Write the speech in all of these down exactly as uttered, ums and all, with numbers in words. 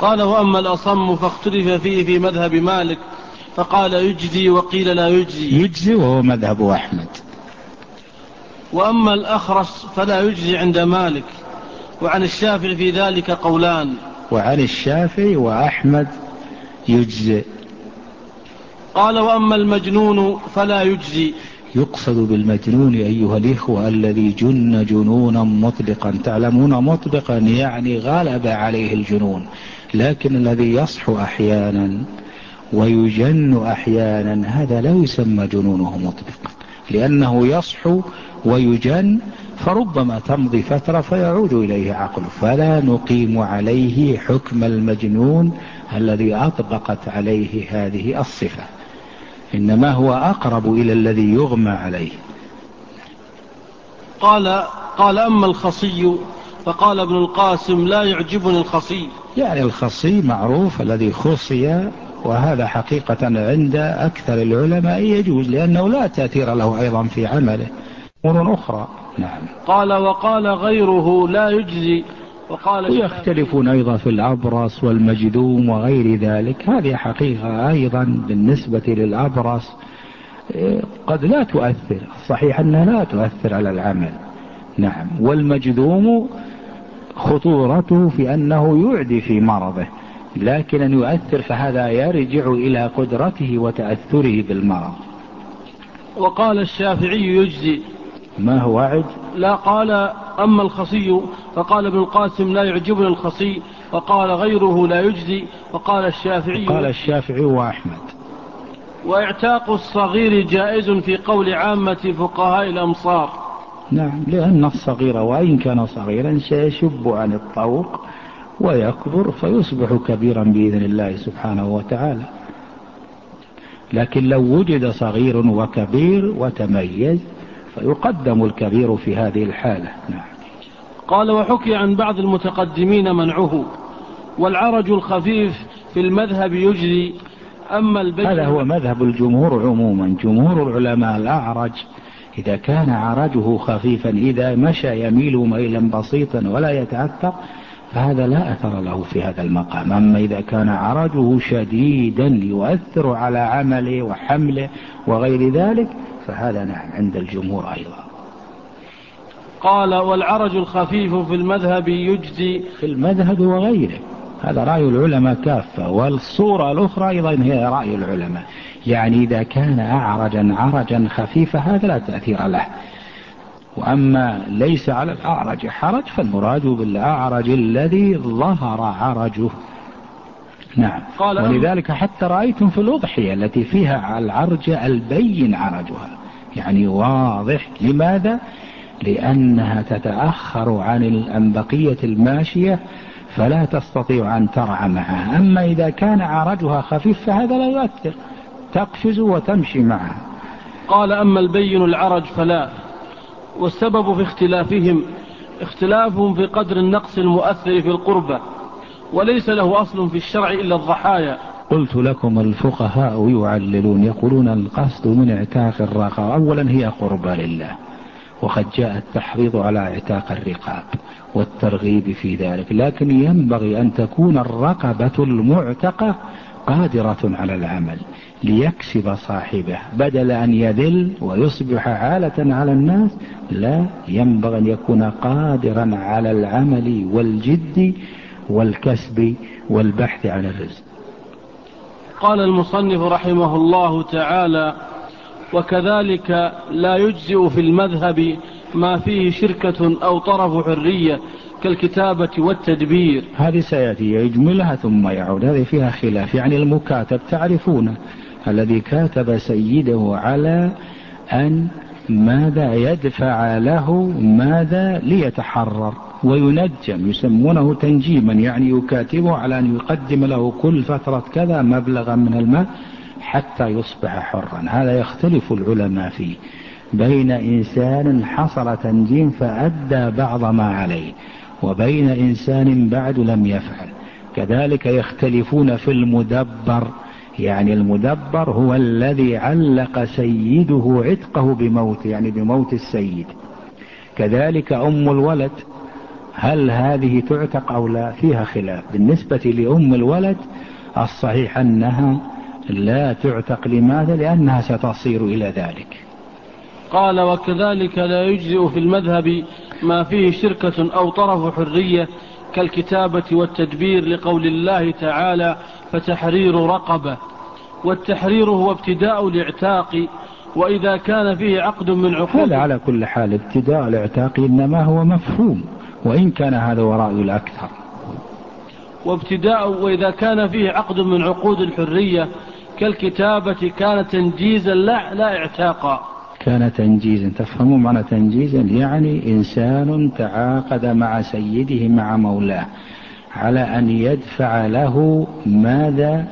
قال وأما الأصم فاختلف فيه في مذهب مالك فقال يجزي وقيل لا يجزي. يجزي وهو مذهب أحمد. وأما الأخرس فلا يجزي عند مالك، وعن الشافعي في ذلك قولان. وعن الشافعي وأحمد يجزي. قال وأما المجنون فلا يجزي. يقصد بالمجنون أيها الإخوة الذي جن جنونا مطلقا. تعلمون مطلقا يعني غلب عليه الجنون، لكن الذي يصحو أحيانا ويجن أحيانا هذا لا يسمى جنونه مطلقا، لأنه يصحو ويجن فربما تمضي فترة فيعود إليه عقله، فلا نقيم عليه حكم المجنون الذي أطبقت عليه هذه الصفة، إنما هو أقرب إلى الذي يغمى عليه. قال قال أما الخصي فقال ابن القاسم لا يعجبني الخصي. يعني الخصي معروف الذي خصي، وهذا حقيقة عند أكثر العلماء يجوز، لأنه لا تأثير له أيضا في عمله أمور أخرى. نعم. قال وقال غيره لا يجزي. وقال ويختلفون أيضا في الأبرص والمجذوم وغير ذلك، هذه حقيقة أيضا بالنسبة للأبرص قد لا تؤثر، صحيح أنها لا تؤثر على العمل. نعم. والمجذوم خطورته في أنه يعدي في مرضه، لكن أن يؤثر فهذا يرجع إلى قدرته وتأثره بالمرض. وقال الشافعي يجزي. ما هو عد؟ لا، قال أما الخصي فقال ابن القاسم لا يعجبني الخصي، وقال غيره لا يجزي، وقال الشافعي قال الشافعي وأحمد. واعتاق الصغير جائز في قول عامة فقهاء الأمصار. نعم، لأن الصغير وإن كان صغيرا سيشب عن الطوق ويكبر فيصبح كبيرا بإذن الله سبحانه وتعالى، لكن لو وجد صغير وكبير وتميز فيقدم الكبير في هذه الحالة. نعم. قال وحكي عن بعض المتقدمين منعه، والعرج الخفيف في المذهب يجزي. أما البين هذا هو مذهب الجمهور عموما. جمهور العلماء الأعرج إذا كان عرجه خفيفا، إذا مشى يميل ميلا بسيطا ولا يتأثر، فهذا لا أثر له في هذا المقام. أما إذا كان عرجه شديدا يؤثر على عمله وحمله وغير ذلك فهذا نعم عند الجمهور أيضا. قال والعرج الخفيف في المذهب يجزي. في المذهب وغيره، هذا رأي العلماء كافة، والصورة الأخرى أيضا هي رأي العلماء. يعني إذا كان أعرجا عرجا خفيفا هذا لا تأثير له، وأما ليس على الأعرج حرج فالمراد بالأعرج الذي ظهر عرجه. نعم. ولذلك حتى رأيتم في الأضحية التي فيها العرج البين عرجها، يعني واضح. لماذا؟ لأنها تتأخر عن بقية الماشية فلا تستطيع أن ترعى معها. أما إذا كان عرجها خفيف فهذا لا يؤثر، تقفز وتمشي معها. قال أما البين العرج فلا. والسبب في اختلافهم اختلافهم في قدر النقص المؤثر في القربة، وليس له أصل في الشرع إلا الضحايا. قلت لكم الفقهاء يعللون يقولون القصد من اعتاق الرقبة أولا هي قربة لله، وقد جاء التحريض على اعتاق الرقاب والترغيب في ذلك، لكن ينبغي أن تكون الرقبة المعتقة قادرة على العمل ليكسب صاحبه، بدل أن يذل ويصبح عالة على الناس. لا، ينبغي أن يكون قادرا على العمل والجد والكسب والبحث عن الرزق. قال المصنف رحمه الله تعالى وكذلك لا يجزئ في المذهب ما فيه شركة أو طرف حرية كالكتابة والتدبير. هذه سيأتي يجملها ثم يعود، هذه فيها خلاف. يعني المكاتب تعرفون الذي كاتب سيده على أن ماذا يدفع له ماذا ليتحرر وينجم، يسمونه تنجيما، يعني يكاتبه على أن يقدم له كل فترة كذا مبلغا من المال حتى يصبح حرا. هذا يختلف العلماء فيه، بين إنسان حصل تنجيم فأدى بعض ما عليه وبين إنسان بعد لم يفعل. كذلك يختلفون في المدبر، يعني المدبر هو الذي علق سيده عتقه بموت، يعني بموت السيد. كذلك أم الولد هل هذه تعتق أو لا؟ فيها خلاف. بالنسبة لأم الولد الصحيح أنها لا تعتق. لماذا؟ لأنها ستصير إلى ذلك. قال وكذلك لا يجزئ في المذهب ما فيه شركة أو طرف حرية كالكتابة والتدبير، لقول الله تعالى فتحرير رقبة، والتحرير هو ابتداء الاعتاق، وإذا كان فيه عقد من عقود. هذا على كل حال ابتداء الاعتاق إنما هو مفهوم، وإن كان هذا وراء الأكثر. وابتداء وإذا كان فيه عقد من عقود الحرية كالكتابة كان تنجيزا لا, لا اعتاقا. كان تنجيزا، تفهموا معنى تنجيزا؟ يعني إنسان تعاقد مع سيده مع مولاه على أن يدفع له ماذا؟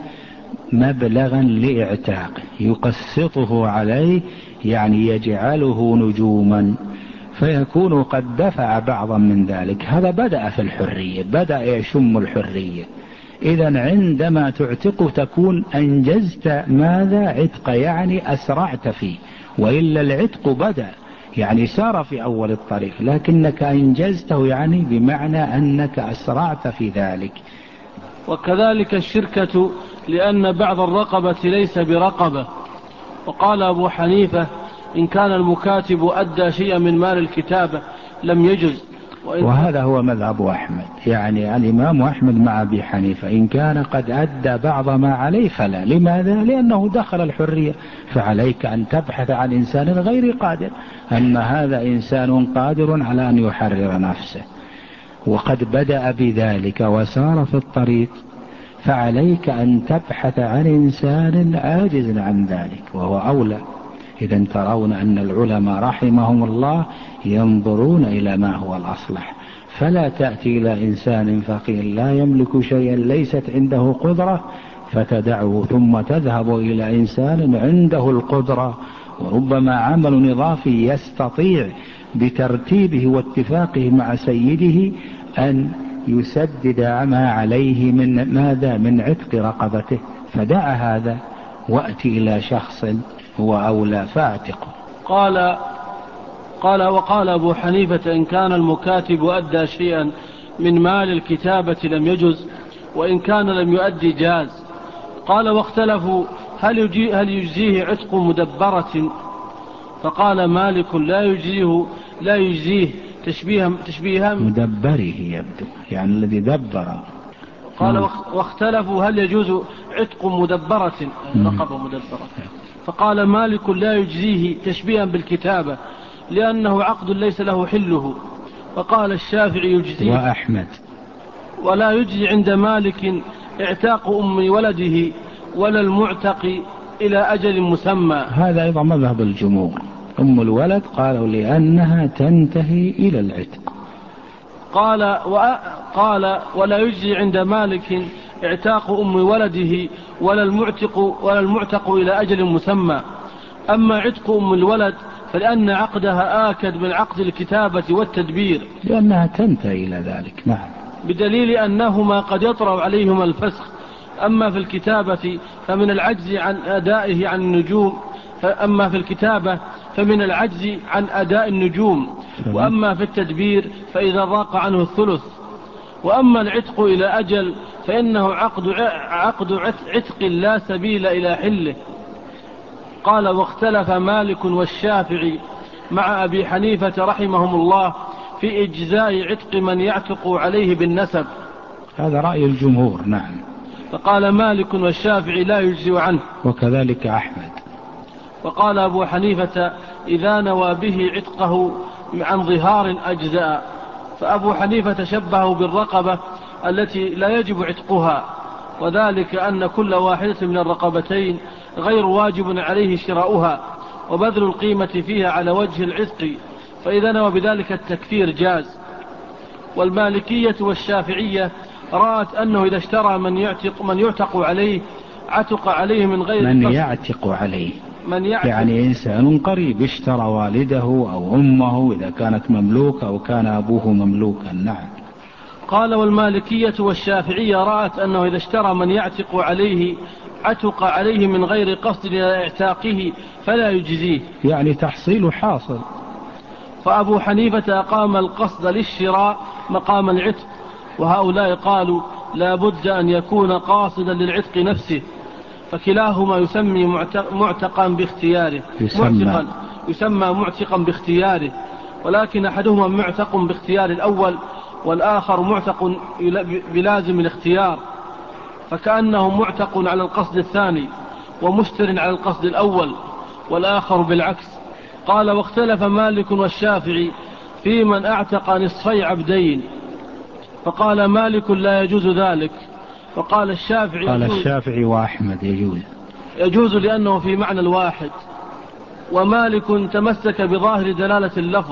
مبلغا لإعتاق يقسطه عليه، يعني يجعله نجوما، فيكون قد دفع بعضا من ذلك. هذا بدأ في الحرية، بدأ يشم الحرية. إذن عندما تعتق تكون أنجزت ماذا؟ عتق، يعني أسرعت فيه، وإلا العتق بدأ يعني سار في أول الطريق، لكنك أنجزته يعني بمعنى أنك أسرعت في ذلك. وكذلك الشركة لأن بعض الرقبة ليس برقبة. وقال أبو حنيفة إن كان المكاتب أدى شيئا من مال الكتابة لم يجز. وهذا هو مذهب أحمد، يعني الإمام أحمد مع أبي حنيفة، إن كان قد أدى بعض ما عليه فلا. لماذا؟ لأنه دخل الحرية، فعليك أن تبحث عن إنسان غير قادر. أما هذا إنسان قادر على أن يحرر نفسه وقد بدأ بذلك وسار في الطريق، فعليك أن تبحث عن إنسان عاجز عن ذلك وهو أولى. إذا ترون أن العلماء رحمهم الله ينظرون إلى ما هو الأصلح، فلا تأتي إلى إنسان فقير لا يملك شيئا ليست عنده قدرة فتدعه، ثم تذهب إلى إنسان عنده القدرة وربما عمل نظافي يستطيع بترتيبه واتفاقه مع سيده أن يسدد ما عليه من ماذا؟ من عتق رقبته. فدع هذا وأتي إلى شخص هو أولى فاعتقه. قال قال وقال أبو حنيفة إن كان المكاتب أدى شيئا من مال الكتابة لم يجز، وإن كان لم يؤدي جاز. قال واختلفوا هل, يجي هل يجزيه عتق مدبرة، فقال مالك لا يجزيه لا يجزيه تشبيها تشبيها مدبره يبدو يعني الذي دبر. قال واختلفوا هل يجوز عتق مدبرة رقبة مدبرة، فقال مالك لا يجزيه تشبيها بالكتابة لأنه عقد ليس له حله. وقال الشافعي يجزيه. وأحمد ولا يجزي عند مالك اعتاق أم ولده ولا المعتق إلى أجل مسمى. هذا أيضا مذهب الجمهور. أم الولد قالوا لأنها تنتهي إلى العتق. قال قال ولا يجزي عند مالك اعتاق أم ولده ولا المعتق ولا المعتق إلى أجل مسمى. أما عتق أم الولد فلأن عقدها آكد من عقد الكتابة والتدبير، لأنها تنتهي إلى ذلك. نعم، بدليل أنهما قد يطرأ عليهما الفسخ. أما في الكتابة فمن العجز عن أدائه عن النجوم فأما في الكتابة فمن العجز عن أداء النجوم، وأما في التدبير فإذا ضاق عنه الثلث. وأما العتق إلى أجل فإنه عقد عقد عتق لا سبيل إلى حله. قال واختلف مالك والشافعي مع أبي حنيفة رحمهم الله في إجزاء عتق من يعتق عليه بالنسب. هذا رأي الجمهور. نعم. فقال مالك والشافعي لا يجزي عنه، وكذلك أحمد. وقال أبو حنيفة إذا نوى به عتقه عن ظهار أجزاء. فأبو حنيفة شبهه بالرقبة التي لا يجب عتقها، وذلك أن كل واحدة من الرقبتين غير واجب عليه شراؤها وبذل القيمة فيها على وجه العتق، فإذا نوى بذلك التكفير جاز. والمالكية والشافعية رأت أنه إذا اشترى من يعتق, من يعتق عليه عتق عليه من غير من قصد. يعتق عليه من يعتق يعني إنسان قريب اشترى والده أو أمه إذا كانت مملوكة أو كان أبوه مملوكا. نعم. قال والمالكية والشافعية رأت أنه إذا اشترى من يعتق عليه عتق عليه من غير قصد إلى اعتاقه فلا يجزيه، يعني تحصيل حاصل. فأبو حنيفة أقام القصد للشراء مقام العتق، وهؤلاء قالوا لا بد أن يكون قاصدا للعتق نفسه، فكلاهما يسمي معتقا باختياره يسمى. معتقا يسمى معتقا باختياره، ولكن أحدهما معتق باختيار الأول والآخر معتق بلازم الاختيار، فكأنه معتق على القصد الثاني ومشتر على القصد الأول والآخر بالعكس. قال واختلف مالك والشافعي في من أعتق نصفي عبدين، فقال مالك لا يجوز ذلك، وقال الشافعي قال يجوز الشافعي وأحمد يجوز يجوز لأنه في معنى الواحد، ومالك تمسك بظاهر دلالة اللفظ،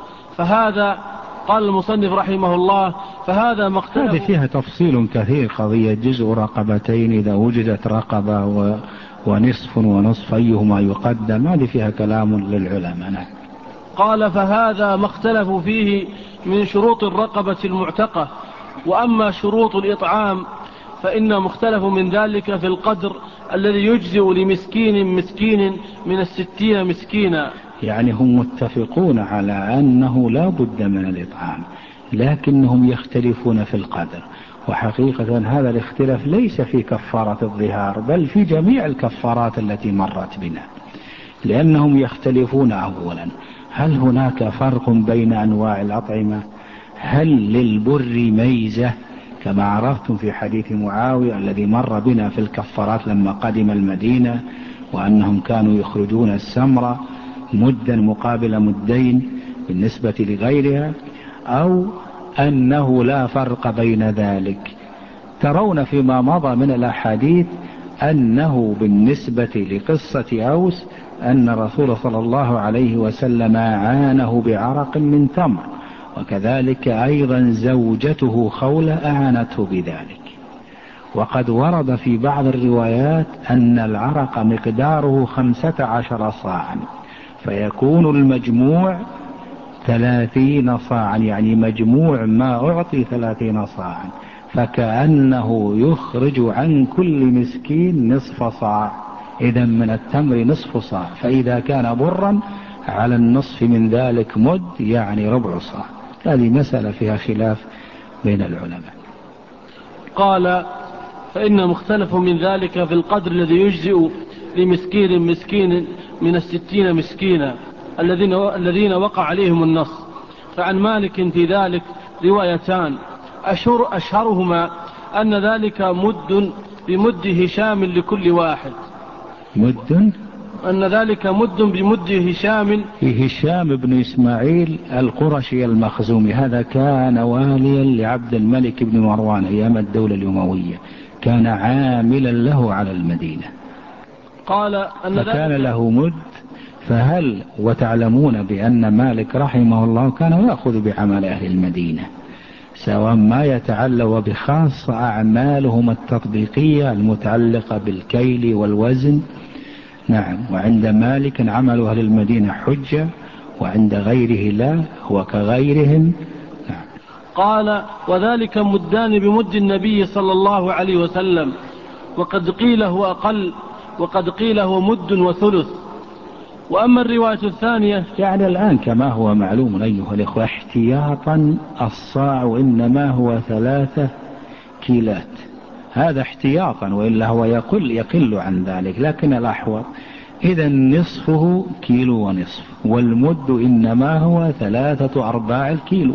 فهذا قال المصنف رحمه الله فهذا ما اختلف. هذه فيها تفصيل كثير، قضية جزء رقبتين إذا وجدت رقبة و... ونصف ونصف أيهما يقدم، هذه فيها كلام للعلماء. قال فهذا ما اختلفوا فيه من شروط الرقبة المعتقة، وأما شروط الإطعام فإن مختلف من ذلك في القدر الذي يجزئ لمسكين مسكين من الستين مسكينا. يعني هم متفقون على أنه لا بد من الإطعام، لكنهم يختلفون في القدر، وحقيقة هذا الاختلاف ليس في كفارة الظهار بل في جميع الكفارات التي مرت بنا، لأنهم يختلفون أولا هل هناك فرق بين أنواع الأطعمة؟ هل للبر ميزة كما عرفتم في حديث معاوية الذي مر بنا في الكفارات لما قدم المدينة، وأنهم كانوا يخرجون السمرة مدا مقابل مدين بالنسبة لغيرها، أو أنه لا فرق بين ذلك؟ ترون فيما مضى من الأحاديث أنه بالنسبة لقصة أوس أن الرسول صلى الله عليه وسلم عانه بعرق من تمر، وكذلك أيضا زوجته خولة أعانته بذلك. وقد ورد في بعض الروايات أن العرق مقداره خمسة عشر صاعا، فيكون المجموع ثلاثين صاعا، يعني مجموع ما أعطي ثلاثين صاعا، فكأنه يخرج عن كل مسكين نصف صاع، إذا من التمر نصف صاع، فإذا كان برا على النصف من ذلك مد يعني ربع صاع. هذه مسألة فيها خلاف بين العلماء. قال فإن مختلف من ذلك في القدر الذي يجزئ لمسكين مسكين من الستين مسكينا الذين الذين وقع عليهم النص، فعن مالك في ذلك روايتان، أشهر أشهرهما أن ذلك مد بمد هشام لكل واحد. مد أن ذلك مد بمد هشام. هشام بن إسماعيل القرشي المخزومي، هذا كان واليا لعبد الملك بن مروان أيام الدولة الأموية، كان عاملا له على المدينة، قال أن فكان له مد. فهل وتعلمون بأن مالك رحمه الله كان يأخذ بعمل أهل المدينة سواء ما يتعلق بخاص أعمالهم التطبيقية المتعلقة بالكيل والوزن. نعم، وعند مالك عمل أهل المدينة حجة، وعند غيره لا، هو كغيرهم. نعم. قال وذلك مدان بمد النبي صلى الله عليه وسلم، وقد قيل هو أقل وقد قيل هو مد وثلث. وأما الرواية الثانية، يعني الآن كما هو معلوم أيها الإخوة احتياطا الصاع إنما هو ثلاثة كيلات، هذا احتياطا، وإلا هو يقل يقل عن ذلك، لكن الأحوط إذا نصفه كيلو ونصف، والمد إنما هو ثلاثة أرباع الكيلو.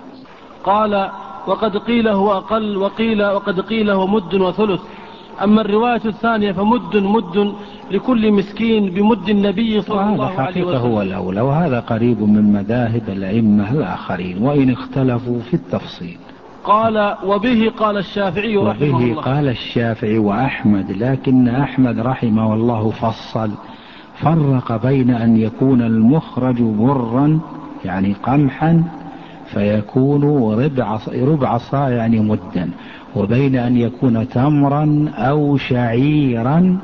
قال وقد قيل هو أقل وقيل وقد قيل هو مد وثلث. أما الرواية الثانية فمد مد لكل مسكين بمد النبي صلى الله عليه وسلم. هو الأولى، وهذا قريب من مذاهب الأئمة الآخرين وإن اختلفوا في التفصيل. قال وبه قال الشافعي رحمه الله. وبه قال الشافعي وأحمد، لكن أحمد رحمه الله فصل فرق بين أن يكون المخرج برا يعني قمحا فيكون ربع ربع صاع يعني مدا، وبين أن يكون تمرا أو شعيرا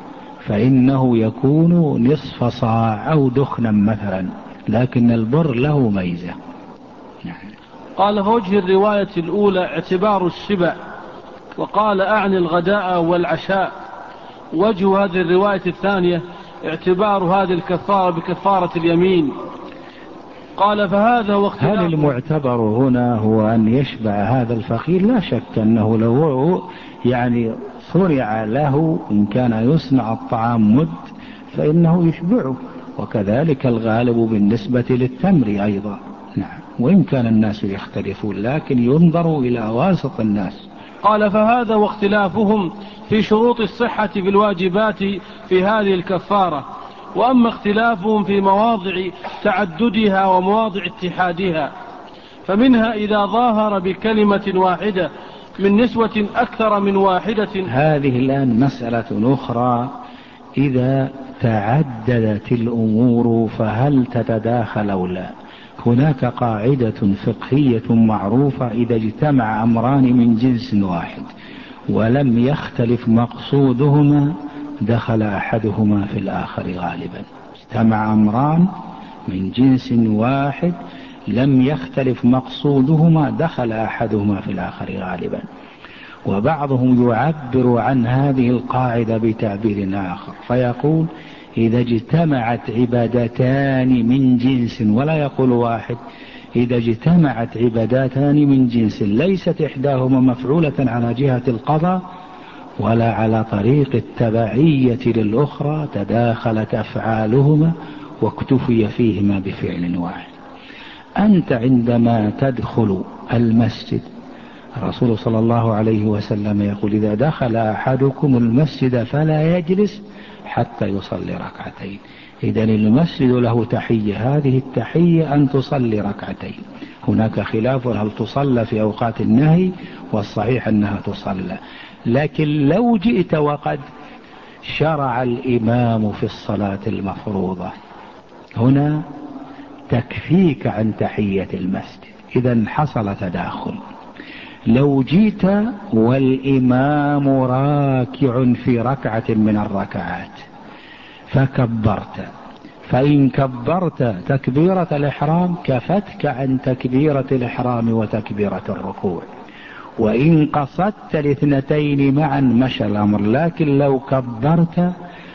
فإنه يكون نصف صاع أو دخنا مثلا، لكن البر له ميزة. قال فوجه الرواية الأولى اعتبار الشبع، وقال أعني الغداء والعشاء. وجه هذه الرواية الثانية اعتبار هذه الكفارة بكفارة اليمين. قال فهذا هو اختلاف. هل المعتبر هنا هو أن يشبع هذا الفقير؟ لا شك أنه لو يعني صنع له، إن كان يصنع الطعام مد فإنه يشبعه، وكذلك الغالب بالنسبة للتمر أيضا. نعم، وإن كان الناس يختلفون لكن ينظر إلى واسط الناس. قال فهذا واختلافهم في شروط الصحة في الواجبات في هذه الكفارة. وأما اختلافهم في مواضع تعددها ومواضع اتحادها، فمنها إذا ظاهر بكلمة واحدة من نسوة أكثر من واحدة. هذه الآن مسألة أخرى، إذا تعددت الأمور فهل تتداخل أو لا؟ هناك قاعدة فقهية معروفة: إذا اجتمع أمران من جنس واحد ولم يختلف مقصودهما دخل أحدهما في الآخر غالبا. اجتمع أمران من جنس واحد لم يختلف مقصودهما دخل أحدهما في الآخر غالبا. وبعضهم يعبر عن هذه القاعدة بتعبير آخر فيقول: إذا اجتمعت عبادتان من جنس، ولا يقول واحد، إذا اجتمعت عبادتان من جنس ليست إحداهما مفعولة على جهة القضاء ولا على طريق التبعية للأخرى تداخلت أفعالهما واكتفي فيهما بفعل واحد. أنت عندما تدخل المسجد، الرسول صلى الله عليه وسلم يقول: إذا دخل أحدكم المسجد فلا يجلس حتى يصلي ركعتين. إذن المسجد له تحية، هذه التحية أن تصلي ركعتين. هناك خلاف هل تصلى في أوقات النهي، والصحيح أنها تصلى. لكن لو جئت وقد شرع الإمام في الصلاة المفروضة، هنا تكفيك عن تحية المسجد، إذن حصل تداخل. لو جيت والإمام راكع في ركعة من الركعات فكبرت، فإن كبرت تكبيرة الإحرام كفتك عن تكبيرة الإحرام وتكبيرة الركوع. وإن قصدت الاثنتين معا مشى الأمر. لكن لو كبرت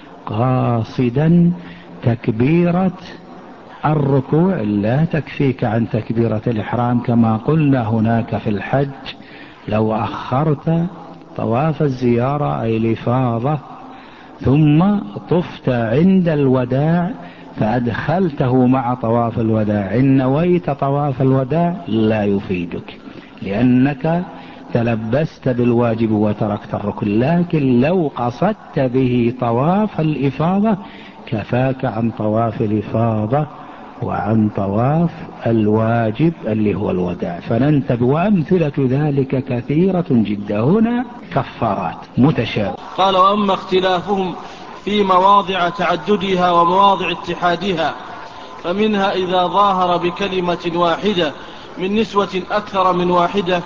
قاصدا تكبيرة الركوع لا تكفيك عن تكبيرة الإحرام، كما قلنا هناك في الحج: لو أخرت طواف الزيارة أي الإفاضة ثم طفت عند الوداع فأدخلته مع طواف الوداع، إن نويت طواف الوداع لا يفيدك لأنك تلبست بالواجب وتركت الركن. لكن لو قصدت به طواف الإفاضة كفاك عن طواف الإفاضة وعن طواف الواجب اللي هو الوداع. فننتبه، وأمثلة ذلك كثيرة جدا. هنا كفارات متشابهة. قال: وأما اختلافهم في مواضع تعددها ومواضع اتحادها، فمنها إذا ظاهر بكلمة واحدة من نسوة أكثر من واحدة.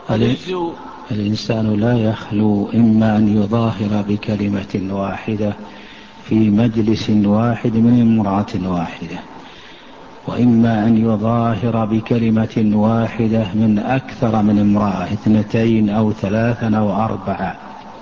الإنسان لا يخلو إما أن يظاهر بكلمة واحدة في مجلس واحد من امرأة واحدة، وإما أن يظاهر بكلمة واحدة من أكثر من امرأة، اثنتين أو ثلاثة أو أربعة،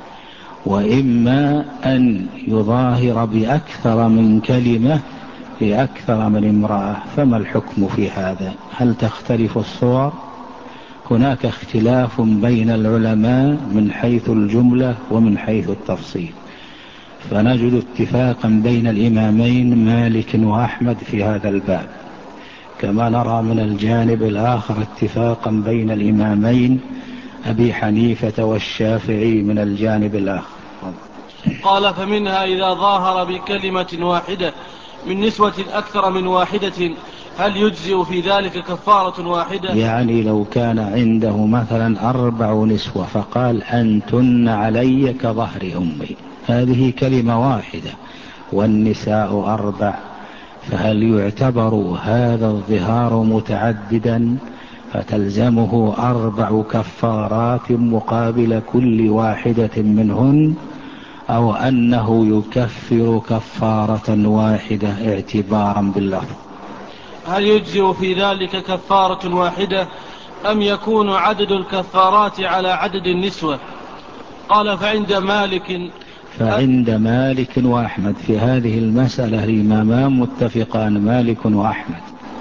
وإما أن يظاهر بأكثر من كلمة لأكثر من امرأة. فما الحكم في هذا؟ هل تختلف الصور؟ هناك اختلاف بين العلماء من حيث الجملة ومن حيث التفصيل، فنجد اتفاقا بين الإمامين مالك وأحمد في هذا الباب، كما نرى من الجانب الآخر اتفاقا بين الإمامين أبي حنيفة والشافعي من الجانب الآخر. قال: فمنها إذا ظاهر بكلمة واحدة من نسوة أكثر من واحدة، هل يجزئ في ذلك كفارة واحدة؟ يعني لو كان عنده مثلا أربع نسوة فقال: أنتن علي كظهر أمي، هذه كلمة واحدة والنساء أربع، فهل يعتبر هذا الظهار متعددا فتلزمه أربع كفارات مقابل كل واحدة منهن، أو أنه يكفر كفارة واحدة اعتبارا باللفظ؟ هل يجزئ في ذلك كفارة واحدة أم يكون عدد الكفارات على عدد النسوة؟ قال: فعند مالك فعند مالك وأحمد في هذه المسألة الإمامان متفقان، مالك وأحمد.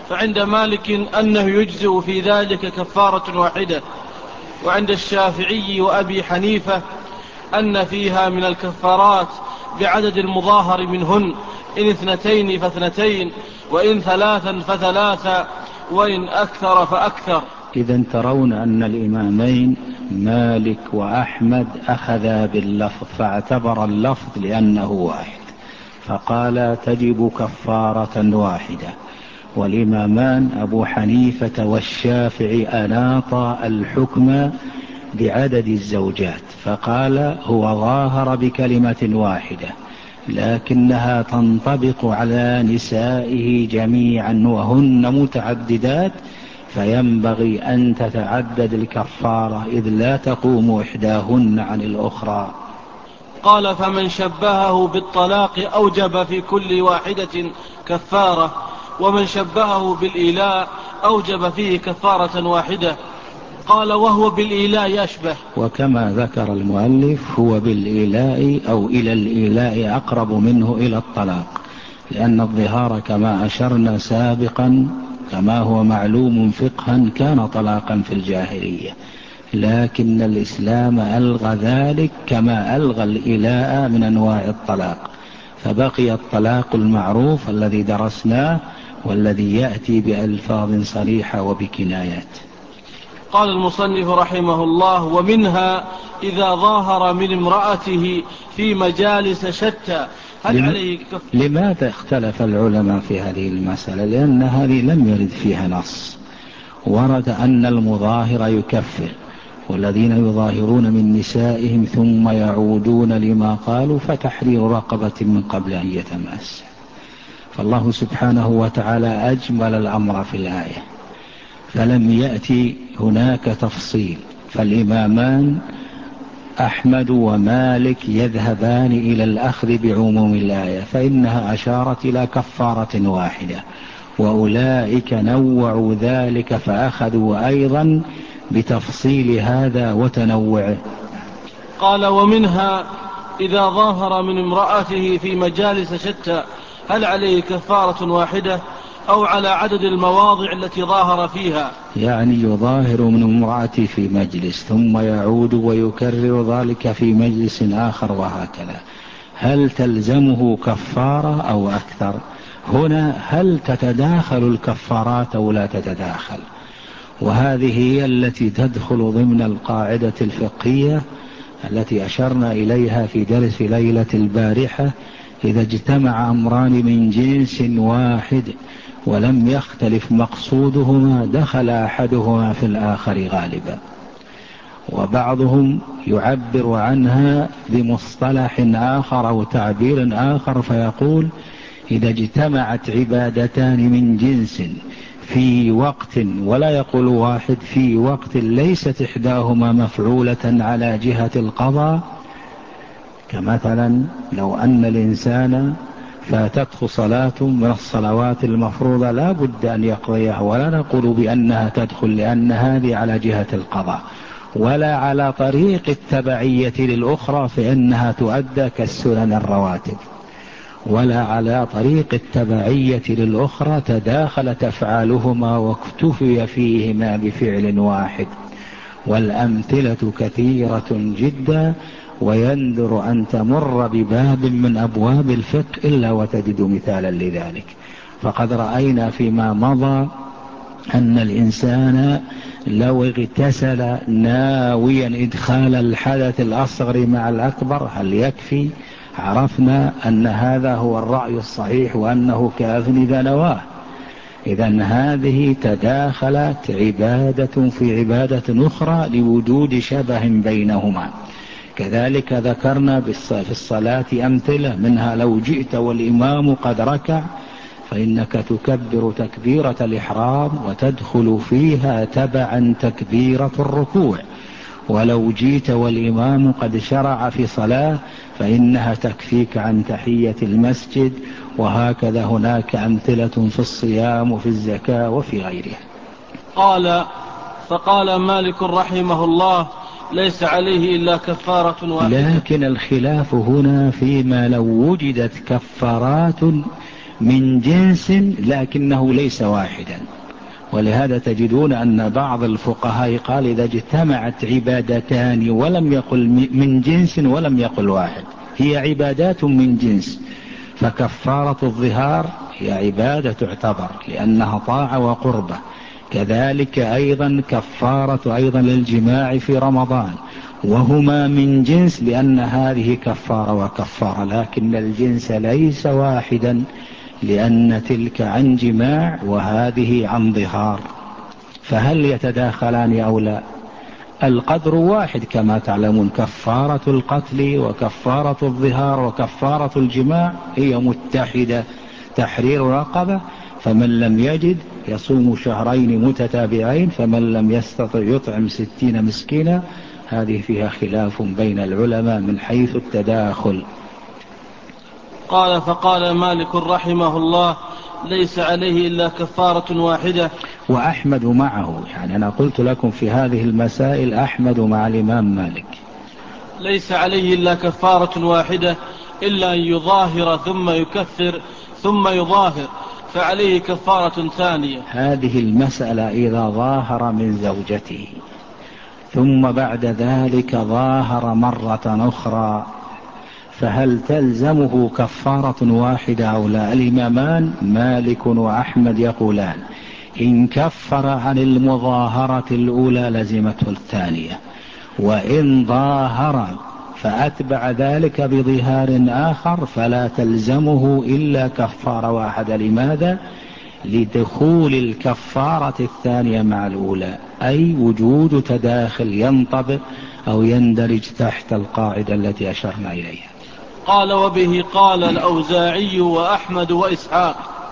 فعند مالك أنه يجزئ في ذلك كفارة واحدة، وعند الشافعي وأبي حنيفة أن فيها من الكفارات بعدد المظاهر منهن، إن اثنتين فاثنتين، وإن ثلاثا فثلاثا، وإن أكثر فأكثر. إذن ترون أن الإمامين مالك وأحمد أخذا باللفظ، فاعتبر اللفظ لأنه واحد فقال تجب كفارة واحدة، والإمامان أبو حنيفة والشافعي أناطا الحكم بعدد الزوجات فقال هو ظاهر بكلمة واحدة لكنها تنطبق على نسائه جميعا وهن متعددات، فينبغي أن تتعدد الكفارة إذ لا تقوم إحداهن عن الأخرى. قال فمن شبهه بالطلاق أوجب في كل واحدة كفارة، ومن شبهه بالإيلاء أوجب فيه كفارة واحدة. قال وهو بالإيلاء يشبه. وكما ذكر المؤلف هو بالإيلاء أو إلى الإيلاء أقرب منه إلى الطلاق، لأن الظهار كما أشرنا سابقا كما هو معلوم فقها كان طلاقا في الجاهلية، لكن الإسلام ألغى ذلك كما ألغى الإيلاء من أنواع الطلاق، فبقي الطلاق المعروف الذي درسناه والذي يأتي بألفاظ صريحة وبكنايات. قال المصنف رحمه الله ومنها إذا ظاهر من امرأته في مجالس شتى هل لم... عليه كفارة؟ لماذا اختلف العلماء في هذه المسألة؟ لأن هذه لم يرد فيها نص، ورد أن المظاهر يكفر، والذين يظاهرون من نسائهم ثم يعودون لما قالوا فتحرير رقبة من قبل أن يتماس. فالله سبحانه وتعالى أجمل الأمر في الآية فلم يأتي هناك تفصيل، فالإمامان أحمد ومالك يذهبان إلى الأخذ بعموم الآية فإنها أشارت إلى كفارة واحدة، وأولئك نوعوا ذلك فأخذوا أيضا بتفصيل هذا وتنوعه. قال ومنها إذا ظاهر من امرأته في مجالس شتى هل عليه كفارة واحدة أو على عدد المواضع التي ظاهر فيها؟ يعني يظاهر من امرأته في مجلس ثم يعود ويكرر ذلك في مجلس آخر وهكذا، هل تلزمه كفارة أو أكثر؟ هنا هل تتداخل الكفارات أو لا تتداخل؟ وهذه هي التي تدخل ضمن القاعدة الفقهية التي أشرنا إليها في درس ليلة البارحة: إذا اجتمع أمران من جنس واحد ولم يختلف مقصودهما دخل أحدهما في الآخر غالبا. وبعضهم يعبر عنها بمصطلح آخر أو تعبير آخر فيقول إذا اجتمعت عبادتان من جنس في وقت، ولا يقول واحد، في وقت ليست إحداهما مفعولة على جهة القضاء، كمثلا لو أن الإنسان فاتته صلاة من الصلوات المفروضة لا بد أن يقضيها، ولا نقول بأنها تدخل لأن هذه على جهة القضاء، ولا على طريق التبعية للأخرى فإنها تؤدى كالسنن الرواتب، ولا على طريق التبعية للأخرى تداخلت أفعالهما واكتفي فيهما بفعل واحد. والأمثلة كثيرة جدا، ويندر أن تمر بباب من أبواب الفقه إلا وتجد مثالا لذلك. فقد رأينا فيما مضى أن الإنسان لو اغتسل ناويا إدخال الحدث الأصغر مع الأكبر هل يكفي؟ عرفنا أن هذا هو الرأي الصحيح وأنه كأذن ذا نواه. إذن هذه تداخلت عبادة في عبادة أخرى لوجود شبه بينهما. كذلك ذكرنا في الصلاة أمثلة منها: لو جئت والإمام قد ركع فإنك تكبر تكبيرة الإحرام وتدخل فيها تبعا تكبيرة الركوع، ولو جئت والإمام قد شرع في صلاة فإنها تكفيك عن تحية المسجد. وهكذا هناك أمثلة في الصيام وفي الزكاة وفي غيرها. قال فقال مالك رحمه الله ليس عليه إلا كفارة واحدة. لكن الخلاف هنا فيما لو وجدت كفارات من جنس لكنه ليس واحدا. ولهذا تجدون أن بعض الفقهاء قال إذا اجتمعت عبادتان ولم يقل من جنس ولم يقل واحد هي عبادات من جنس، فكفارة الظهار هي عبادة تعتبر لأنها طاعة وقربة. كذلك أيضا كفارة أيضا للجماع في رمضان، وهما من جنس لأن هذه كفارة وكفارة، لكن الجنس ليس واحدا لأن تلك عن جماع وهذه عن ظهار. فهل يتداخلان أو لا؟ القدر واحد كما تعلمون، كفارة القتل وكفارة الظهار وكفارة الجماع هي متحدة، تحرير رقبة، فمن لم يجد يصوم شهرين متتابعين، فمن لم يستطع يطعم ستين مسكينا. هذه فيها خلاف بين العلماء من حيث التداخل. قال فقال مالك رحمه الله ليس عليه إلا كفارة واحدة. وأحمد معه، يعني أنا قلت لكم في هذه المسائل أحمد مع الإمام مالك. ليس عليه إلا كفارة واحدة إلا أن يظاهر ثم يكفر ثم يظاهر فعليه كفارة ثانية. هذه المسألة إذا ظاهر من زوجته ثم بعد ذلك ظاهر مرة أخرى فهل تلزمه كفارة واحدة أو لا؟ الإمامان مالك وأحمد يقولان إن كفر عن المظاهرة الأولى لزمته الثانية، وإن ظاهر فأتبع ذلك بظهار آخر فلا تلزمه إلا كفارة واحدة. لماذا؟ لدخول الكفارة الثانية مع الأولى، أي وجود تداخل ينطبق أو يندرج تحت القاعدة التي أشرنا إليها. قال وبه قال الأوزاعي وأحمد وإسحاق،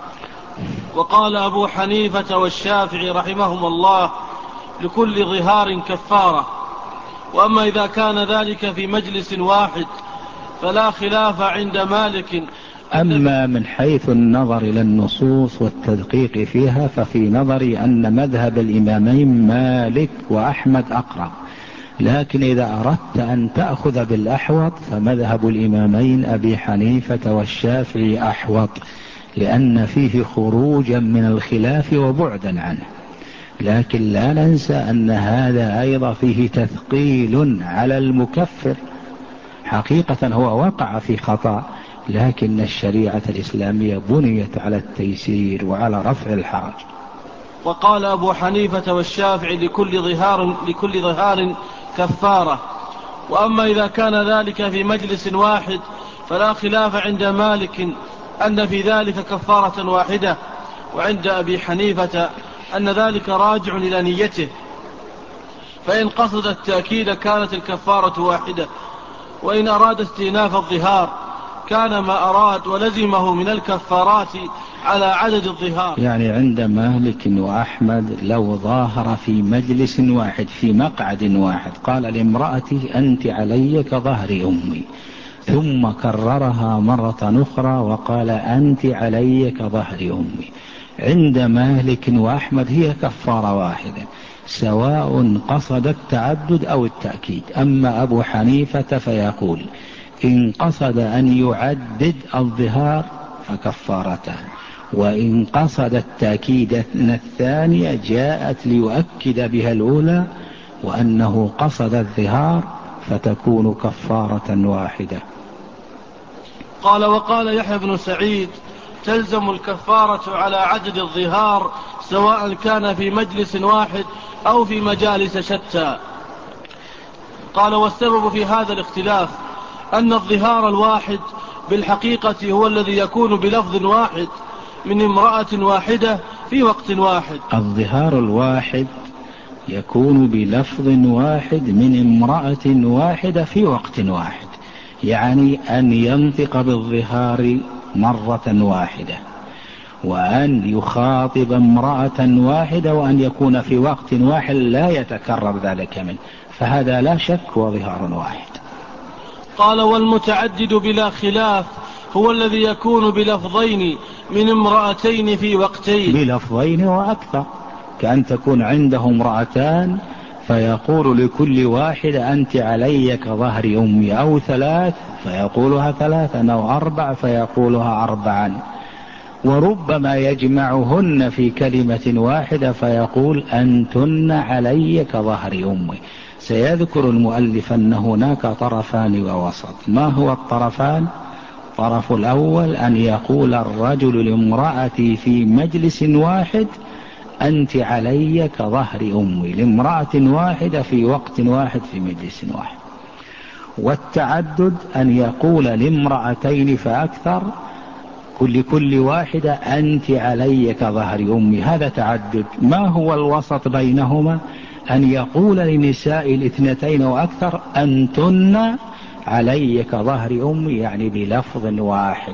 وقال أبو حنيفة والشافعي رحمهم الله لكل ظهار كفارة. وأما إذا كان ذلك في مجلس واحد فلا خلاف عند مالك. أما من حيث النظر إلى النصوص والتدقيق فيها ففي نظري أن مذهب الإمامين مالك وأحمد أقرب، لكن إذا أردت أن تأخذ بالأحوط فمذهب الإمامين أبي حنيفة والشافعي أحوط، لأن فيه خروجا من الخلاف وبعدا عنه. لكن لا ننسى أن هذا أيضا فيه تثقيل على المكفر، حقيقة هو وقع في خطأ، لكن الشريعة الإسلامية بنيت على التيسير وعلى رفع الحرج. وقال أبو حنيفة والشافعي لكل ظهار, لكل ظهار كفارة. وأما إذا كان ذلك في مجلس واحد فلا خلاف عند مالك أن في ذلك كفارة واحدة، وعند أبي حنيفة أن ذلك راجع إلى نيته، فإن قصد التأكيد كانت الكفارة واحدة، وإن أراد استئناف الظهار كان ما أراد ولزمه من الكفارات على عدد الظهار. يعني عند مالك وأحمد لو ظاهر في مجلس واحد في مقعد واحد قال لامرأتي أنت علي كظهر أمي، ثم كررها مرة أخرى وقال أنت علي كظهر أمي، عند مالك وأحمد هي كفارة واحدة سواء قصد التعدد أو التأكيد. أما أبو حنيفة فيقول إن قصد أن يعدد الظهار فكفارتان، وإن قصد التأكيد الثانية جاءت ليؤكد بها الأولى، وأنه قصد الظهار فتكون كفارة واحدة. قال وقال يحيى بن سعيد تلزم الكفارة على عدد الظهار سواء كان في مجلس واحد أو في مجالس شتى. قال والسبب في هذا الاختلاف أن الظهار الواحد بالحقيقة هو الذي يكون بلفظ واحد من امرأة واحدة في وقت واحد. الظهار الواحد يكون بلفظ واحد من امرأة واحدة في وقت واحد، يعني أن ينطق بالظهار مرة واحدة، وأن يخاطب امرأة واحدة، وأن يكون في وقت واحد لا يتكرر ذلك منه، فهذا لا شك هو ظهار واحد. قال والمتعدد بلا خلاف هو الذي يكون بلفظين من امرأتين في وقتين. بلفظين وأكثر، كأن تكون عنده امرأتان فيقول لكل واحد أنت علي كظهر أمي، أو ثلاث فيقولها ثلاثا، أو أربع فيقولها أربعا، وربما يجمعهن في كلمة واحدة فيقول أنتن علي كظهر أمي. سيذكر المؤلف أن هناك طرفان ووسط. ما هو الطرفان؟ الطرف الأول أن يقول الرجل لامرأتي في مجلس واحد أنت علي كظهر أمي، لامرأة واحدة في وقت واحد في مجلس واحد. والتعدد أن يقول لامرأتين فأكثر كل كل واحدة أنت علي كظهر أمي، هذا تعدد. ما هو الوسط بينهما؟ أن يقول لنساء الاثنتين وأكثر أنتن علي كظهر أمي، يعني بلفظ واحد.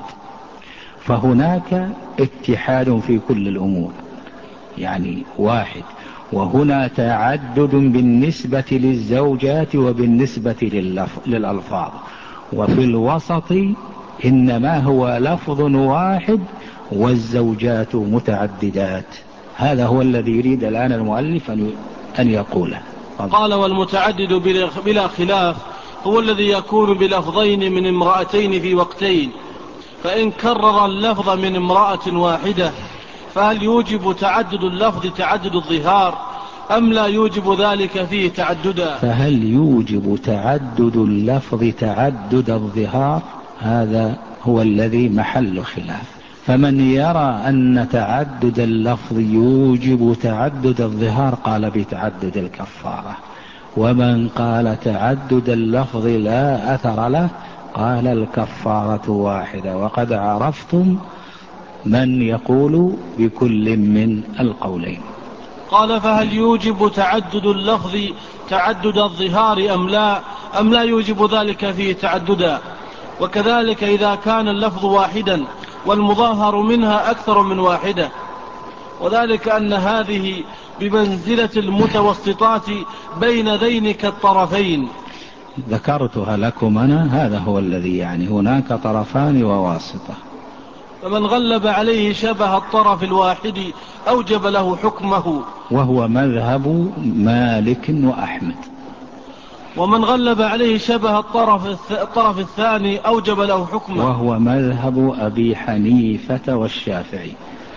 فهناك اتحاد في كل الأمور، يعني واحد. وهنا تعدد بالنسبة للزوجات وبالنسبة للألفاظ. وفي الوسط إنما هو لفظ واحد والزوجات متعددات. هذا هو الذي يريد الآن المؤلف أن يقوله. قال والمتعدد بلا خلاف هو الذي يكون بلفظين من امرأتين في وقتين، فإن كرر اللفظ من امرأة واحدة فهل يوجب تعدد اللفظ تعدد الظهار أم لا يوجب ذلك فيه تعددا؟ فهل يوجب تعدد اللفظ تعدد الظهار؟ هذا هو الذي محل خلاف. فمن يرى أن تعدد اللفظ يوجب تعدد الظهار قال بتعدد الكفارة، ومن قال تعدد اللفظ لا أثر له قال الكفارة واحدة. وقد عرفتم من يقول بكل من القولين. قال فهل يوجب تعدد اللفظ تعدد الظهار أم لا أم لا يوجب ذلك فيه تعددا؟ وكذلك إذا كان اللفظ واحدا والمظاهر منها أكثر من واحدة، وذلك أن هذه بمنزلة المتوسطات بين ذينك الطرفين. ذكرتها لكم أنا، هذا هو الذي يعني هناك طرفان وواسطة. فمن غلب عليه شبه الطرف الواحد أوجب له حكمه، وهو مذهب مالك وأحمد. ومن غلب عليه شبه الطرف, الطرف الثاني أوجب له حكمه، وهو مذهب أبي حنيفة والشافعي.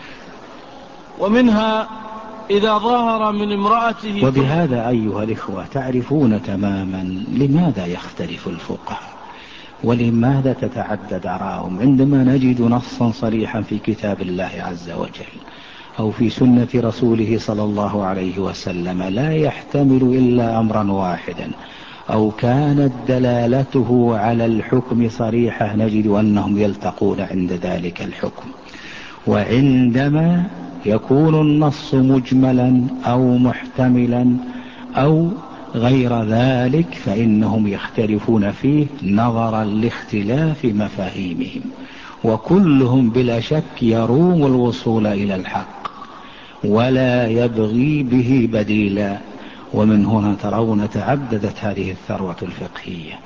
ومنها إذا ظاهر من امرأته. وبهذا أيها الإخوة تعرفون تماما لماذا يختلف الفقهاء ولماذا تتعدد آراءهم. عندما نجد نصا صريحا في كتاب الله عز وجل أو في سنة رسوله صلى الله عليه وسلم لا يحتمل إلا أمرا واحدا، أو كانت دلالته على الحكم صريحة، نجد أنهم يلتقون عند ذلك الحكم. وعندما يكون النص مجملا أو محتملا أو غير ذلك فإنهم يختلفون فيه نظرا لاختلاف مفاهيمهم، وكلهم بلا شك يروم الوصول إلى الحق ولا يبغي به بديلا. ومن هنا ترون تعددت هذه الثروة الفقهية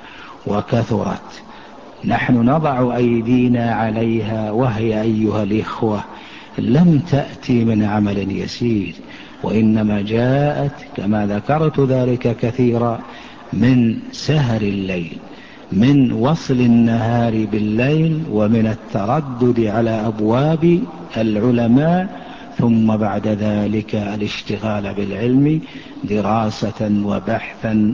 وكثرت. نحن نضع أيدينا عليها، وهي أيها الإخوة لم تأتي من عمل يسير، وإنما جاءت كما ذكرت ذلك كثيرا من سهر الليل، من وصل النهار بالليل، ومن التردد على أبواب العلماء، ثم بعد ذلك الاشتغال بالعلم دراسة وبحثا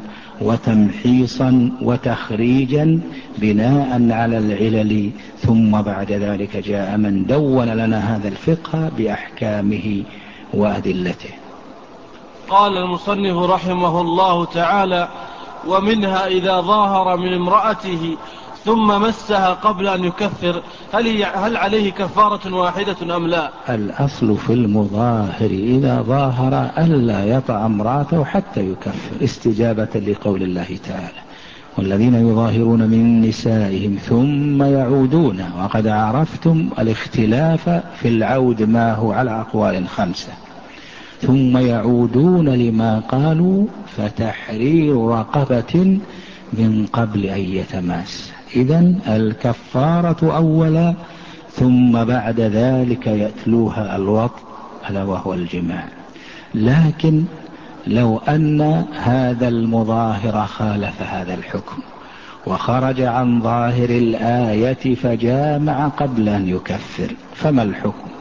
وتمحيصا وتخريجا بناء على العلل. ثم بعد ذلك جاء من دون لنا هذا الفقه بأحكامه وأدلته. قال المصنف رحمه الله تعالى: ومنها إذا ظاهر من امرأته ثم مسها قبل أن يكفر هل, هل عليه كفارة واحدة أم لا؟ الأصل في المظاهر إذا ظاهر ألا يطأ امرأته حتى يكفر، استجابة لقول الله تعالى: والذين يظاهرون من نسائهم ثم يعودون. وقد عرفتم الاختلاف في العود ما هو على أقوال خمسة. ثم يعودون لما قالوا فتحرير رقبة من قبل أن يتماس. إذن الكفارة أولا، ثم بعد ذلك يتلوها الوطء ألا وهو الجماع. لكن لو أن هذا المظاهر خالف هذا الحكم وخرج عن ظاهر الآية فجامع قبل أن يكفر فما الحكم؟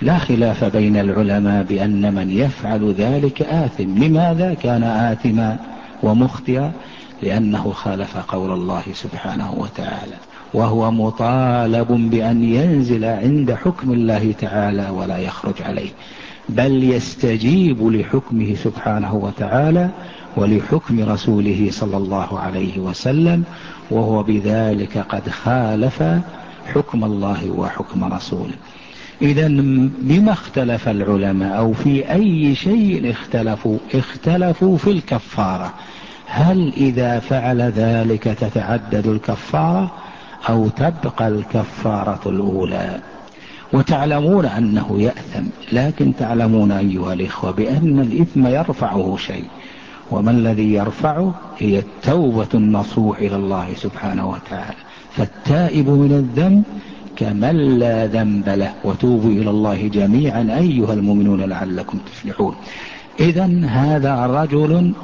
لا خلاف بين العلماء بأن من يفعل ذلك آثم. لماذا كان آثما ومخطئا؟ لأنه خالف قول الله سبحانه وتعالى، وهو مطالب بأن ينزل عند حكم الله تعالى ولا يخرج عليه، بل يستجيب لحكمه سبحانه وتعالى ولحكم رسوله صلى الله عليه وسلم، وهو بذلك قد خالف حكم الله وحكم رسوله. إذن بما اختلف العلماء أو في أي شيء اختلفوا؟ اختلفوا في الكفارة. هل إذا فعل ذلك تتعدد الكفارة أو تبقى الكفارة الأولى؟ وتعلمون أنه يأثم، لكن تعلمون أيها الإخوة بأن الإثم يرفعه شيء، وما الذي يرفعه؟ هي التوبة النصوح إلى الله سبحانه وتعالى. فالتائب من الذنب كمن لا ذنب له، وتوبوا إلى الله جميعا أيها المؤمنون لعلكم تفلحون. إذن هذا رجل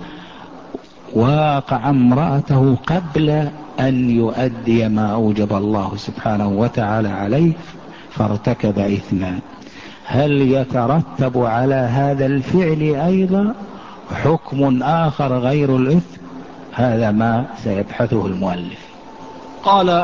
واقع امرأته قبل أن يؤدي ما أوجب الله سبحانه وتعالى عليه فارتكب إثما. هل يترتب على هذا الفعل أيضا حكم آخر غير الإثم؟ هذا ما سيبحثه المؤلف. قال: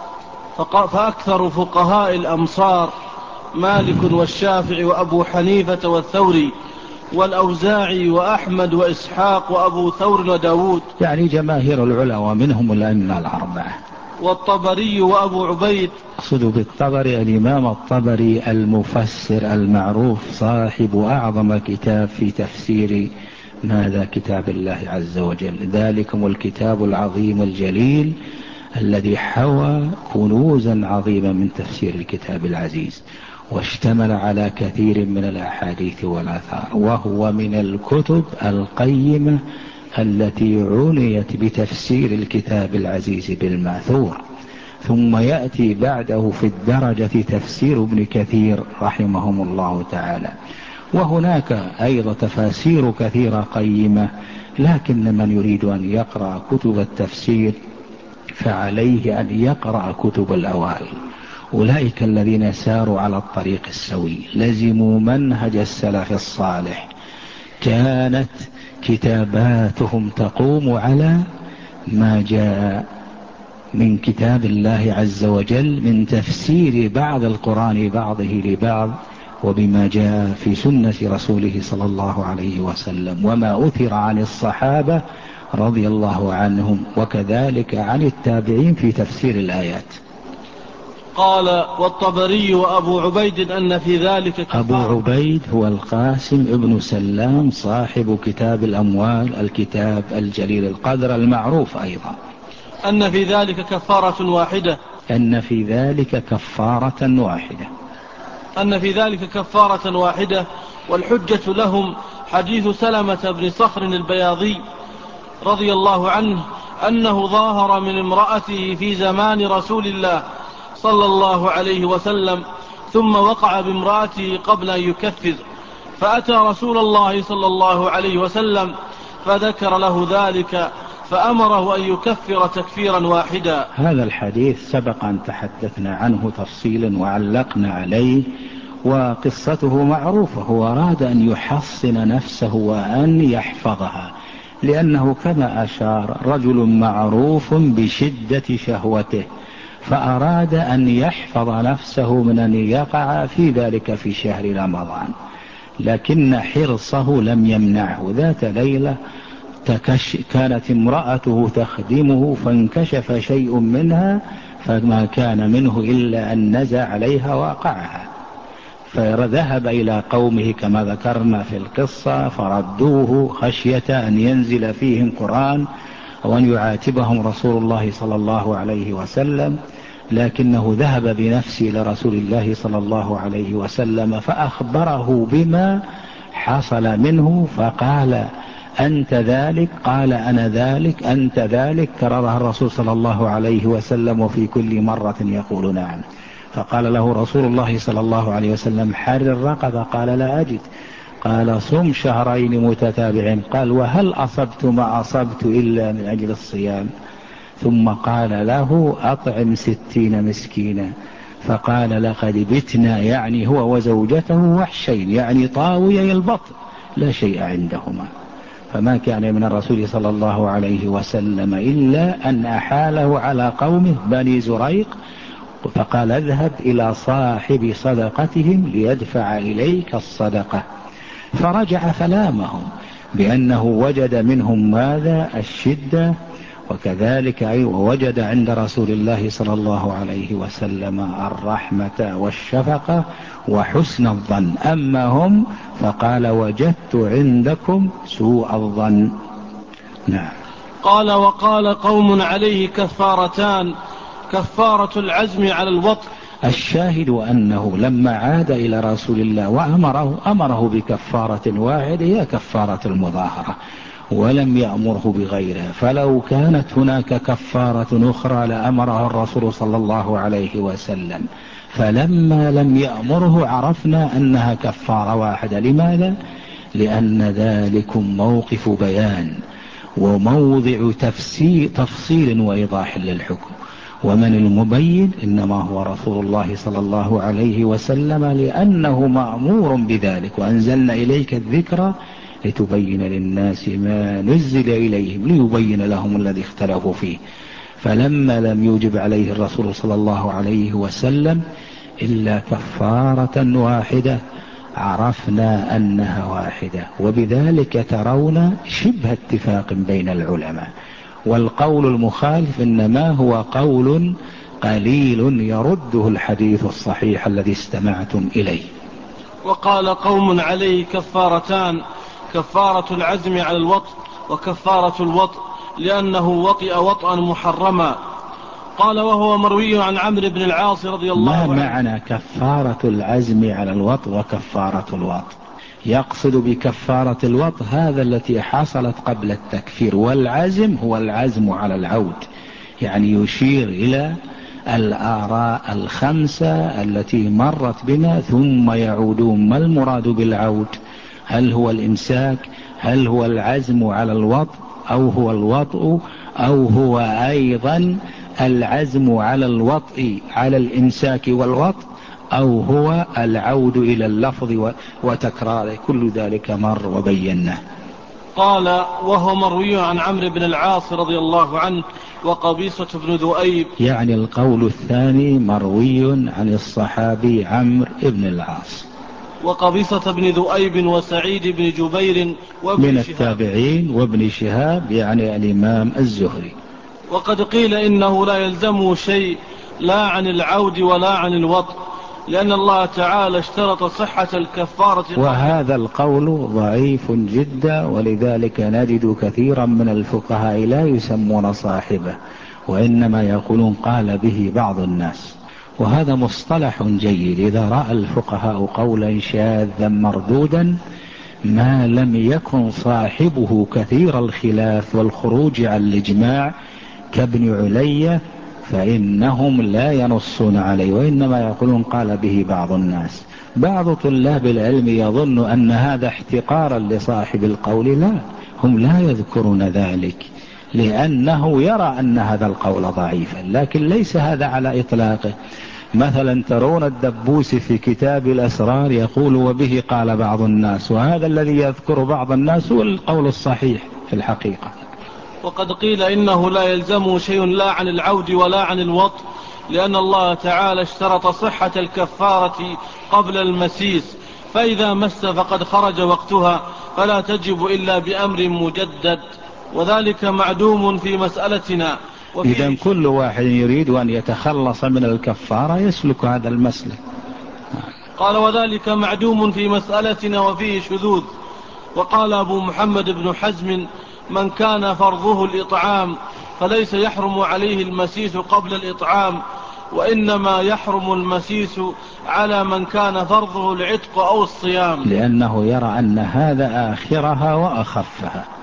فأكثر فقهاء الأمصار مالك والشافعي وأبو حنيفة والثوري والأوزاعي وأحمد وإسحاق وأبو ثور وداود، يعني جماهير العلماء ومنهم الأئمة الأربعة، والطبري وأبو عبيد. أقصد بالطبري الإمام الطبري المفسر المعروف صاحب أعظم كتاب في تفسير ماذا كتاب الله عز وجل، ذلكم الكتاب العظيم الجليل الذي حوى كنوزا عظيمة من تفسير الكتاب العزيز، واشتمل على كثير من الأحاديث والآثار، وهو من الكتب القيمة التي عنيت بتفسير الكتاب العزيز بالماثور. ثم يأتي بعده في الدرجة تفسير ابن كثير رحمهم الله تعالى، وهناك أيضا تفاسير كثيرة قيمة. لكن من يريد أن يقرأ كتب التفسير فعليه أن يقرأ كتب الأوائل، أولئك الذين ساروا على الطريق السوي، لزموا منهج السلف الصالح، كانت كتاباتهم تقوم على ما جاء من كتاب الله عز وجل من تفسير بعض القرآن بعضه لبعض، وبما جاء في سنة رسوله صلى الله عليه وسلم، وما أثر عن الصحابة رضي الله عنهم، وكذلك عن التابعين في تفسير الآيات. قال: والطبري وأبو عبيد أن في ذلك كفارة. أبو عبيد هو القاسم ابن سلام صاحب كتاب الأموال، الكتاب الجليل القدر المعروف أيضا. أن في ذلك كفارة واحدة أن في ذلك كفارة واحدة أن في ذلك كفارة واحدة والحجة لهم حديث سلمة بن صخر البياضي رضي الله عنه أنه ظاهر من امرأته في زمان رسول الله صلى الله عليه وسلم، ثم وقع بامرأته قبل أن يكفر، فأتى رسول الله صلى الله عليه وسلم فذكر له ذلك فأمره أن يكفر تكفيرا واحدا. هذا الحديث سبق أن تحدثنا عنه تفصيلا وعلقنا عليه، وقصته معروفة. هو أراد أن يحصن نفسه وأن يحفظها، لأنه كما أشار رجل معروف بشدة شهوته، فأراد أن يحفظ نفسه من أن يقع في ذلك في شهر رمضان، لكن حرصه لم يمنعه. ذات ليلة كانت امرأته تخدمه فانكشف شيء منها، فما كان منه إلا أن نزع عليها وقعها، فذهب إلى قومه كما ذكرنا في القصة فردوه خشية أن ينزل فيهم قرآن أو أن يعاتبهم رسول الله صلى الله عليه وسلم، لكنه ذهب بنفسه إلى رسول الله صلى الله عليه وسلم فأخبره بما حصل منه، فقال: أنت ذلك؟ قال: أنا ذلك. أنت ذلك؟ كررها الرسول صلى الله عليه وسلم، وفي كل مرة يقول نعم. فقال له رسول الله صلى الله عليه وسلم: حرر الرقبة. قال: لا أجد. قال: صم شهرين متتابعين. قال: وهل أصبت ما أصبت إلا من أجل الصيام؟ ثم قال له: أطعم ستين مسكينا. فقال لقد بتنا، يعني هو وزوجته وحشين، يعني طاويي البطن لا شيء عندهما. فما كان من الرسول صلى الله عليه وسلم إلا أن أحاله على قومه بني زريق، فقال اذهب إلى صاحب صدقتهم ليدفع إليك الصدقة، فرجع فلامهم بأنه وجد منهم ماذا؟ الشدة، وكذلك أي ووجد عند رسول الله صلى الله عليه وسلم الرحمة والشفقة وحسن الظن. أما هم فقال وجدت عندكم سوء الظن. نعم. قال وقال قوم عليه كفارتان، كفارة العزم على الوطء. الشاهد أنه لما عاد إلى رسول الله وأمره أمره بكفارة واحدة هي كفارة المظاهرة، ولم يأمره بغيرها. فلو كانت هناك كفارة أخرى لأمره الرسول صلى الله عليه وسلم، فلما لم يأمره عرفنا أنها كفارة واحدة. لماذا؟ لأن ذلكم موقف بيان وموضع تفسير تفصيل وإيضاح للحكم، ومن المبين إنما هو رسول الله صلى الله عليه وسلم، لأنه مأمور بذلك. وأنزلنا إليك الذكر لتبين للناس ما نزل إليهم ليبين لهم الذي اختلفوا فيه. فلما لم يوجب عليه الرسول صلى الله عليه وسلم إلا كفارة واحدة عرفنا أنها واحدة، وبذلك ترون شبه اتفاق بين العلماء. والقول المخالف إنما هو قول قليل يرده الحديث الصحيح الذي استمعتم إليه. وقال قوم عليه كفارتان، كفارة العزم على الوطء وكفارة الوطء لأنه وطئ وطئا محرما. قال وهو مروي عن عمرو بن العاص رضي الله عنه. ما معنى كفارة العزم على الوطء وكفارة الوطء؟ يقصد بكفارة الوطء هذا التي حصلت قبل التكفير، والعزم هو العزم على العود، يعني يشير إلى الآراء الخمسة التي مرت بنا ثم يعودون. ما المراد بالعود؟ هل هو الإمساك؟ هل هو العزم على الوطء؟ أو هو الوطء؟ أو هو أيضا العزم على الوطء على الإمساك والوطء؟ أو هو العود إلى اللفظ وتكراره؟ كل ذلك مر وبيناه. قال وهو مروي عن عمرو بن العاص رضي الله عنه وقبيصة بن ذؤيب. يعني القول الثاني مروي عن الصحابي عمرو بن العاص وقبيصة بن ذؤيب وسعيد بن جبير وابن من شهاب التابعين وابن شهاب يعني الإمام الزهري. وقد قيل إنه لا يلزمه شيء لا عن العود ولا عن الوطء، لأن الله تعالى اشترط صحة الكفارة. وهذا القول ضعيف جدا، ولذلك نجد كثيرا من الفقهاء لا يسمون صاحبه، وإنما يقولون قال به بعض الناس. وهذا مصطلح جيد، إذا رأى الفقهاء قولا شاذا مردودا ما لم يكن صاحبه كثير الخلاف والخروج عن الإجماع كابن علية فإنهم لا ينصون عليه، وإنما يقولون قال به بعض الناس. بعض طلاب العلم يظن أن هذا احتقارا لصاحب القول، لا، هم لا يذكرون ذلك لأنه يرى أن هذا القول ضعيفا، لكن ليس هذا على إطلاقه. مثلا ترون الدبوس في كتاب الأسرار يقول وبه قال بعض الناس، وهذا الذي يذكر بعض الناس هو القول الصحيح في الحقيقة. وقد قيل إنه لا يلزمه شيء لا عن العود ولا عن الوطء، لأن الله تعالى اشترط صحة الكفارة قبل المسيس، فإذا مس فقد خرج وقتها فلا تجب إلا بأمر مجدد، وذلك معدوم في مسألتنا. إذن كل واحد يريد أن يتخلص من الكفارة يسلك هذا المسلك. قال وذلك معدوم في مسألتنا وفيه شذوذ. وقال أبو محمد بن حزم من كان فرضه الإطعام فليس يحرم عليه المسيس قبل الإطعام، وإنما يحرم المسيس على من كان فرضه العتق أو الصيام، لأنه يرى أن هذا آخرها وأخفها.